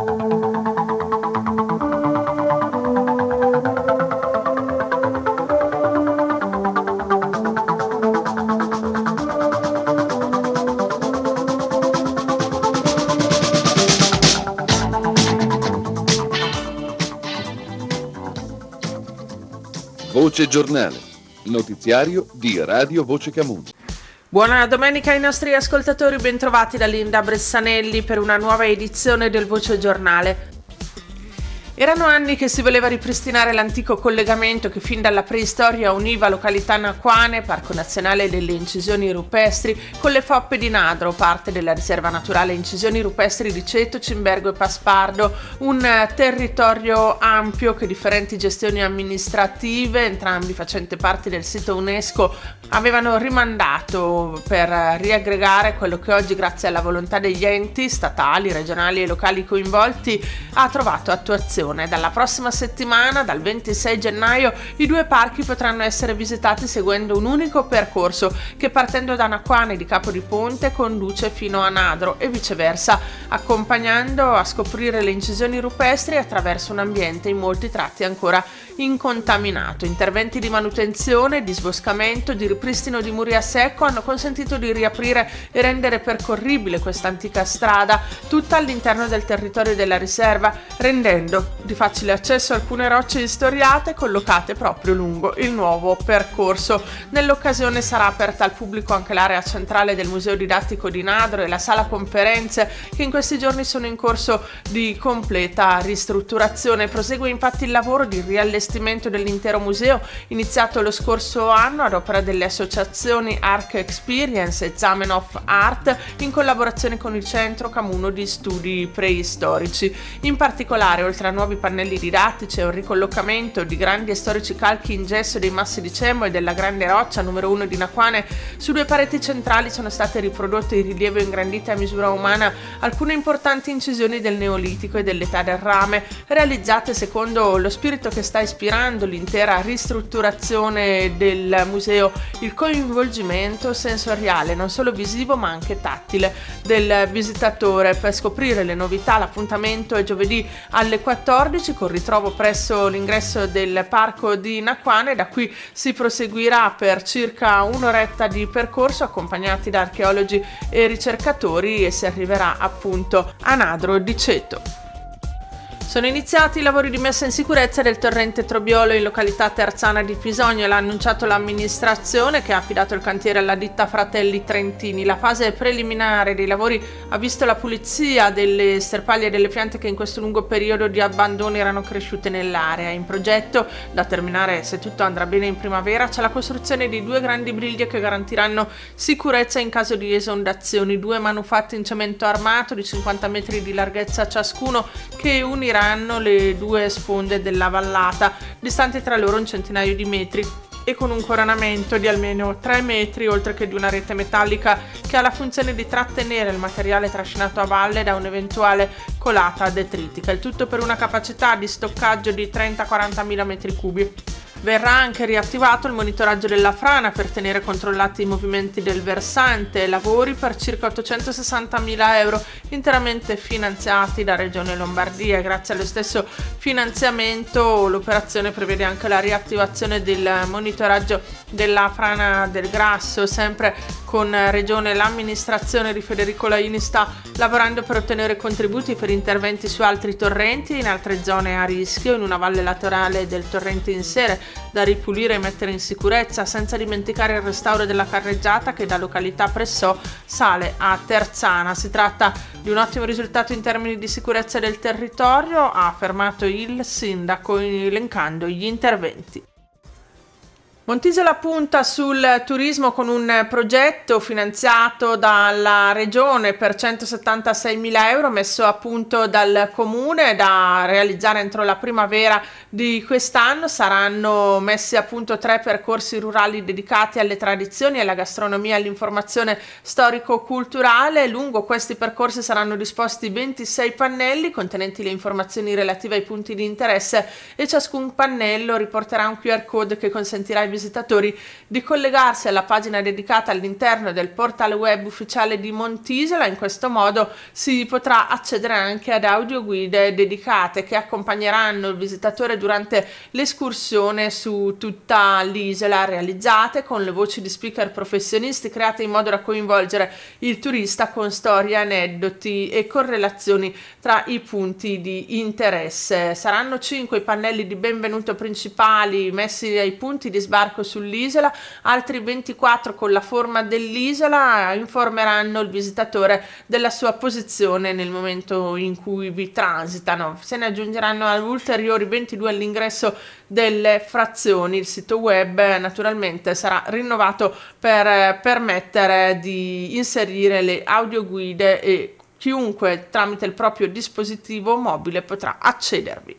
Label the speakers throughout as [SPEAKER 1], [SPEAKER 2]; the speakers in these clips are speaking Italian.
[SPEAKER 1] Voce Giornale, notiziario di Radio Voce Camuso.
[SPEAKER 2] Buona domenica ai nostri ascoltatori, bentrovati da Linda Bressanelli per una nuova edizione del Voce Giornale. Erano anni che si voleva ripristinare l'antico collegamento che fin dalla preistoria univa località Naquane, Parco Nazionale delle Incisioni Rupestri, con le foppe di Nadro, parte della riserva naturale Incisioni Rupestri di Ceto, Cimbergo e Paspardo, un territorio ampio che differenti gestioni amministrative, entrambi facenti parte del sito UNESCO, avevano rimandato per riaggregare quello che oggi, grazie alla volontà degli enti statali, regionali e locali coinvolti, ha trovato attuazione. Dalla prossima settimana, dal 26 gennaio, i due parchi potranno essere visitati seguendo un unico percorso che, partendo da Naquane di Capodiponte, conduce fino a Nadro e viceversa, accompagnando a scoprire le incisioni rupestri attraverso un ambiente in molti tratti ancora incontaminato. Interventi di manutenzione, di sboscamento, di ripristino di muri a secco hanno consentito di riaprire e rendere percorribile questa antica strada tutta all'interno del territorio della riserva, rendendo di facile accesso alcune rocce istoriate collocate proprio lungo il nuovo percorso. Nell'occasione sarà aperta al pubblico anche l'area centrale del Museo Didattico di Nadro e la sala conferenze, che in questi giorni sono in corso di completa ristrutturazione. Prosegue infatti il lavoro di riallestimento dell'intero museo, iniziato lo scorso anno ad opera delle associazioni Arc Experience e Zamenhof Art, in collaborazione con il Centro Camuno di Studi Preistorici. In particolare, oltre a nuovi pannelli didattici e un ricollocamento di grandi e storici calchi in gesso dei massi di Cemmo e della Grande Roccia numero 1 di Naquane, su due pareti centrali sono state riprodotte in rilievo ingrandite a misura umana alcune importanti incisioni del Neolitico e dell'età del rame, realizzate secondo lo spirito che sta ispirando l'intera ristrutturazione del museo: il coinvolgimento sensoriale, non solo visivo ma anche tattile, del visitatore. Per scoprire le novità, l'appuntamento è giovedì alle 14 con ritrovo presso l'ingresso del parco di Naquane. Da qui si proseguirà per circa un'oretta di percorso, accompagnati da archeologi e ricercatori, e si arriverà appunto a Nadro di Ceto. Sono iniziati i lavori di messa in sicurezza del torrente Trobiolo in località Terzana di Pisogno. L'ha annunciato l'amministrazione, che ha affidato il cantiere alla ditta Fratelli Trentini. La fase preliminare dei lavori ha visto la pulizia delle sterpaglie e delle piante che in questo lungo periodo di abbandono erano cresciute nell'area. In progetto, da terminare se tutto andrà bene in primavera, c'è la costruzione di due grandi briglie che garantiranno sicurezza in caso di esondazioni, due manufatti in cemento armato di 50 metri di larghezza ciascuno, che uniranno le due sponde della vallata, distanti tra loro un centinaio di metri e con un coronamento di almeno 3 metri, oltre che di una rete metallica che ha la funzione di trattenere il materiale trascinato a valle da un'eventuale colata detritica. Il tutto per una capacità di stoccaggio di 30-40 mila metri cubi. Verrà anche riattivato il monitoraggio della frana per tenere controllati i movimenti del versante, lavori per circa 860.000 euro interamente finanziati da Regione Lombardia. Grazie allo stesso finanziamento l'operazione prevede anche la riattivazione del monitoraggio della frana del Grasso. Sempre con Regione, l'amministrazione di Federico Laini sta lavorando per ottenere contributi per interventi su altri torrenti in altre zone a rischio, in una valle laterale del torrente Insere da ripulire e mettere in sicurezza, senza dimenticare il restauro della carreggiata che da località Pressò sale a Terzana. Si tratta di un ottimo risultato in termini di sicurezza del territorio, ha affermato il sindaco elencando gli interventi. Montisola punta sul turismo con un progetto finanziato dalla Regione per 176.000 euro messo a punto dal Comune da realizzare entro la primavera di quest'anno. Saranno messi a punto 3 percorsi rurali dedicati alle tradizioni, alla gastronomia e all'informazione storico-culturale. Lungo questi percorsi saranno disposti 26 pannelli contenenti le informazioni relative ai punti di interesse e ciascun pannello riporterà un QR code che consentirà ai visitatori visitatori di collegarsi alla pagina dedicata all'interno del portale web ufficiale di Montisola. In questo modo si potrà accedere anche ad audioguide dedicate che accompagneranno il visitatore durante l'escursione su tutta l'isola, realizzate con le voci di speaker professionisti create in modo da coinvolgere il turista con storie, aneddoti e correlazioni tra i punti di interesse. Saranno 5 i pannelli di benvenuto principali messi ai punti di sbarco sull'isola, altri 24 con la forma dell'isola informeranno il visitatore della sua posizione nel momento in cui vi transitano. Se ne aggiungeranno ulteriori 22 all'ingresso delle frazioni. Il sito web naturalmente sarà rinnovato per permettere di inserire le audioguide e chiunque tramite il proprio dispositivo mobile potrà accedervi.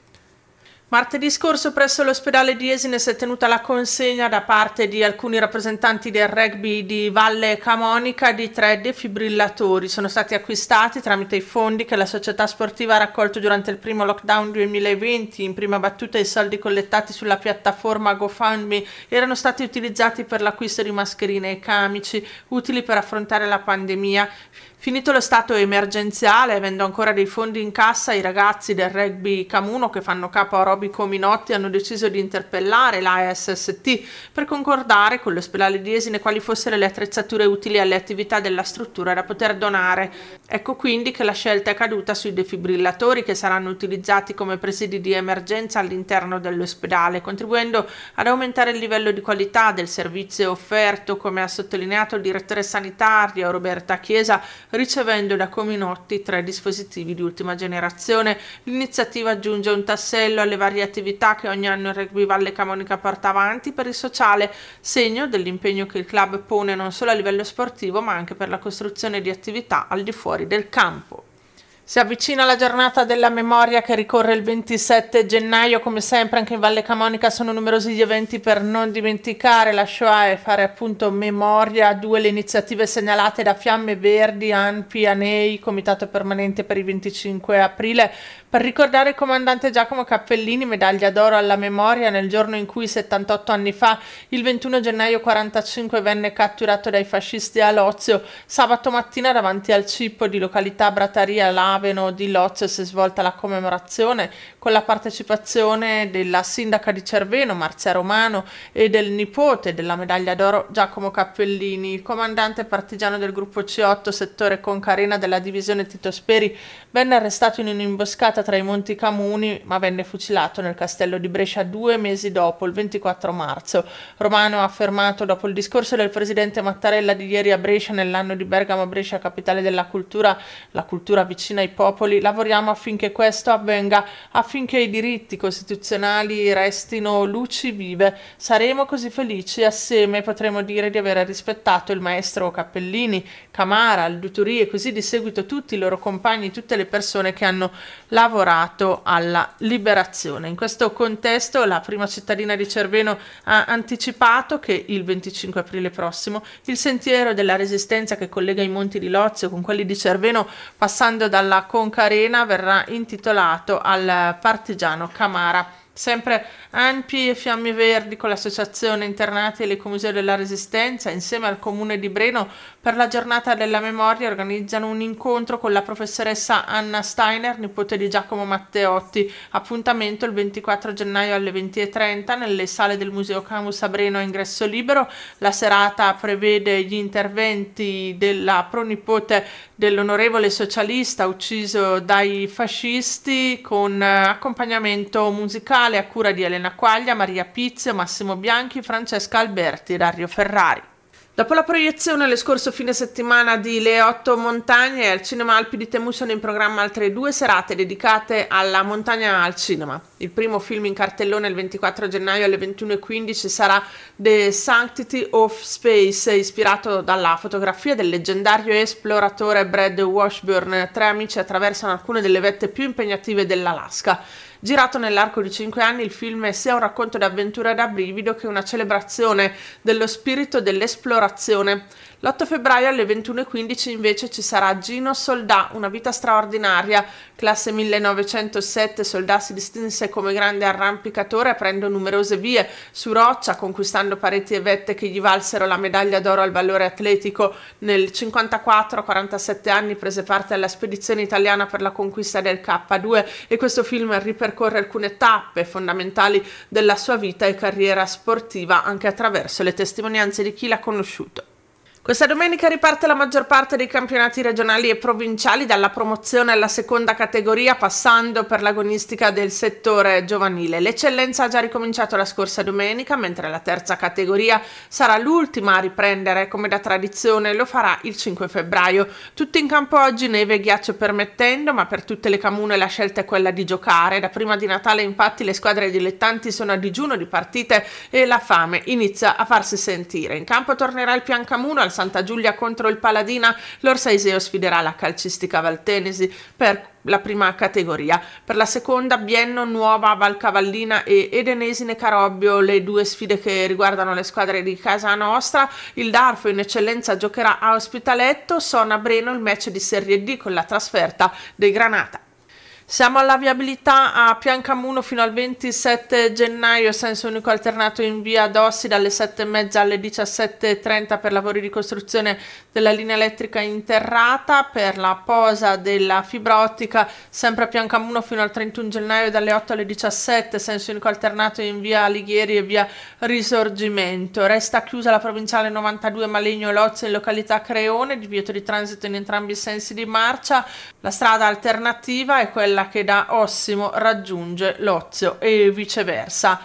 [SPEAKER 2] Martedì scorso presso l'ospedale di Esine si è tenuta la consegna da parte di alcuni rappresentanti del rugby di Valle Camonica di 3 defibrillatori. Sono stati acquistati tramite i fondi che la società sportiva ha raccolto durante il primo lockdown 2020. In prima battuta i soldi collettati sulla piattaforma GoFundMe erano stati utilizzati per l'acquisto di mascherine e camici utili per affrontare la pandemia. Finito lo stato emergenziale, avendo ancora dei fondi in cassa, i ragazzi del rugby Camuno che fanno capo a Robico Minotti hanno deciso di interpellare l'ASST per concordare con l'ospedale di Esine quali fossero le attrezzature utili alle attività della struttura da poter donare. Ecco quindi che la scelta è caduta sui defibrillatori che saranno utilizzati come presidi di emergenza all'interno dell'ospedale, contribuendo ad aumentare il livello di qualità del servizio offerto, come ha sottolineato il direttore sanitario Roberta Chiesa, ricevendo da Cominotti 3 dispositivi di ultima generazione. L'iniziativa aggiunge un tassello alle varie attività che ogni anno il Rugby Valle Camonica porta avanti per il sociale, segno dell'impegno che il club pone non solo a livello sportivo ma anche per la costruzione di attività al di fuori del campo. Si avvicina la giornata della memoria che ricorre il 27 gennaio, come sempre anche in Valle Camonica sono numerosi gli eventi per non dimenticare la Shoah e fare appunto memoria. 2 le iniziative segnalate da Fiamme Verdi, ANPI, ANEI, Comitato Permanente per il 25 aprile, per ricordare il comandante Giacomo Cappellini, medaglia d'oro alla memoria nel giorno in cui 78 anni fa, il 21 gennaio 45, venne catturato dai fascisti a Lozio. Sabato mattina davanti al Cippo di località Brataria Laveno di Lozio si è svolta la commemorazione con la partecipazione della sindaca di Cerveno, Marzia Romano, e del nipote della medaglia d'oro Giacomo Cappellini. Il comandante partigiano del gruppo C8, settore Concarena della divisione Tito Speri, venne arrestato in un'imboscata tra i Monti Camuni, ma venne fucilato nel castello di Brescia 2 mesi dopo, il 24 marzo. Romano ha affermato dopo il discorso del presidente Mattarella di ieri a Brescia, nell'anno di Bergamo Brescia, capitale della cultura, la cultura vicina ai popoli: lavoriamo affinché questo avvenga, affinché i diritti costituzionali restino luci vive. Saremo così felici assieme, potremo dire di aver rispettato il maestro Cappellini, Camara, il Duturì e così di seguito tutti i loro compagni, tutte le persone che hanno lavorato alla liberazione. In questo contesto la prima cittadina di Cerveno ha anticipato che il 25 aprile prossimo il sentiero della Resistenza che collega i monti di Lozio con quelli di Cerveno, passando dalla Concarena, verrà intitolato al partigiano Camara. Sempre ANPI e Fiamme Verdi con l'Associazione Internati e l'Ecomuseo della Resistenza, insieme al Comune di Breno, per la giornata della memoria organizzano un incontro con la professoressa Anna Steiner, nipote di Giacomo Matteotti. Appuntamento il 24 gennaio alle 20:30 nelle sale del Museo Camus a Breno a ingresso libero. La serata prevede gli interventi della pronipote dell'onorevole socialista ucciso dai fascisti, con accompagnamento musicale a cura di Elena Quaglia, Maria Pizio, Massimo Bianchi, Francesca Alberti e Dario Ferrari. Dopo la proiezione lo scorso fine settimana di Le 8 montagne, al Cinema Alpi di Temu sono in programma altre 2 serate dedicate alla montagna al cinema. Il primo film in cartellone il 24 gennaio alle 21:15 sarà The Sanctity of Space, ispirato dalla fotografia del leggendario esploratore Brad Washburn. 3 amici attraversano alcune delle vette più impegnative dell'Alaska. Girato nell'arco di 5 anni, il film è sia un racconto d'avventura da brivido che una celebrazione dello spirito dell'esplorazione. L'8 febbraio alle 21:15 invece ci sarà Gino Soldà, Una vita straordinaria, classe 1907. Soldà si distinse come grande arrampicatore aprendo numerose vie su roccia, conquistando pareti e vette che gli valsero la medaglia d'oro al valore atletico. Nel 54, a 47 anni, prese parte alla spedizione italiana per la conquista del K2 e questo film ripercorre alcune tappe fondamentali della sua vita e carriera sportiva anche attraverso le testimonianze di chi l'ha conosciuto. Questa domenica riparte la maggior parte dei campionati regionali e provinciali, dalla promozione alla seconda categoria, passando per l'agonistica del settore giovanile. L'eccellenza ha già ricominciato la scorsa domenica, mentre la terza categoria sarà l'ultima a riprendere, come da tradizione lo farà il 5 febbraio. Tutti in campo oggi, neve e ghiaccio permettendo, ma per tutte le comune la scelta è quella di giocare. Da prima di Natale infatti le squadre dilettanti sono a digiuno di partite e la fame inizia a farsi sentire. In campo tornerà il Piancamuno al Santa Giulia contro il Paladina. L'Orsaiseo sfiderà la calcistica Valtenesi per la prima categoria. Per la seconda, Bienno, Nuova, Valcavallina e Edenesine Carobbio, le due sfide che riguardano le squadre di casa nostra. Il Darfo in eccellenza giocherà a Ospitaletto, Sona Breno il match di Serie D con la trasferta dei Granata. Siamo alla viabilità a Piancamuno fino al 27 gennaio, senso unico alternato in via Dossi dalle 7:30 alle 17:30 per lavori di costruzione della linea elettrica interrata. Per la posa della fibra ottica sempre a Piancamuno fino al 31 gennaio dalle 8 alle 17, senso unico alternato in via Alighieri e via Risorgimento. Resta chiusa la provinciale 92 Malegno-Lozio in località Creone, divieto di transito in entrambi i sensi di marcia. La strada alternativa è quella che da Ossimo raggiunge Lozio e viceversa.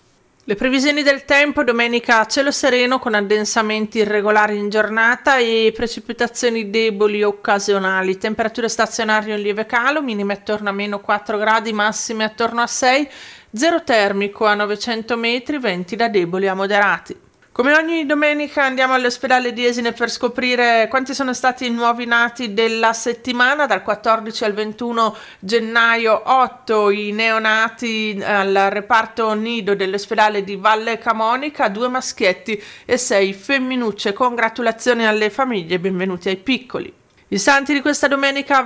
[SPEAKER 2] Le previsioni del tempo: domenica cielo sereno con addensamenti irregolari in giornata e precipitazioni deboli occasionali, temperature stazionarie in lieve calo, minime attorno a meno 4 gradi, massime attorno a 6, zero termico a 900 metri, venti da deboli a moderati. Come ogni domenica andiamo all'ospedale di Esine per scoprire quanti sono stati i nuovi nati della settimana. Dal 14 al 21 gennaio 8 i neonati al reparto nido dell'ospedale di Valle Camonica, 2 maschietti e 6 femminucce. Congratulazioni alle famiglie e benvenuti ai piccoli. I santi di questa domenica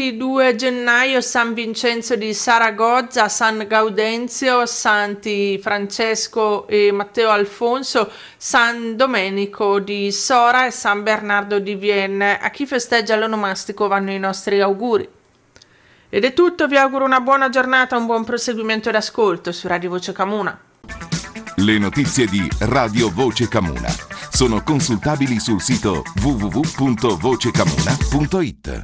[SPEAKER 2] 22 gennaio: San Vincenzo di Saragozza, San Gaudenzio, Santi Francesco e Matteo Alfonso, San Domenico di Sora e San Bernardo di Vienne. A chi festeggia l'onomastico vanno i nostri auguri. Ed è tutto, vi auguro una buona giornata, un buon proseguimento d'ascolto su Radio Voce Camuna.
[SPEAKER 3] Le notizie di Radio Voce Camuna sono consultabili sul sito www.vocecamuna.it.